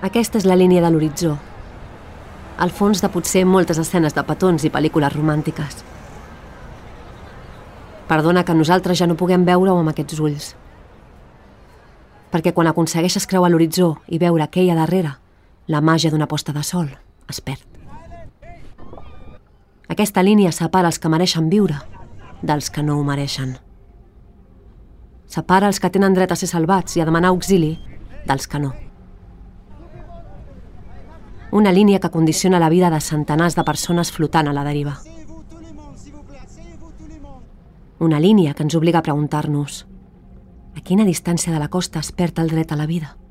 Aquesta és la línia de l'horitzó. Al fons de potser moltes escenes de petons i pel·lícules romàntiques. Perdona que nosaltres ja no puguem veure-ho amb aquests ulls. Perquè quan aconsegueixes creuar l'horitzó i veure què hi ha darrere, la màgia d'una posta de sol es perd. Aquesta línia separa els que mereixen viure dels que no ho mereixen. Separa els que tenen dret a ser salvats i a demanar auxili dels que no. Una línia que condiciona la vida de centenars de persones flotant a la deriva. Una línia que ens obliga a preguntar-nos: a quina distància de la costa es perd el dret a la vida?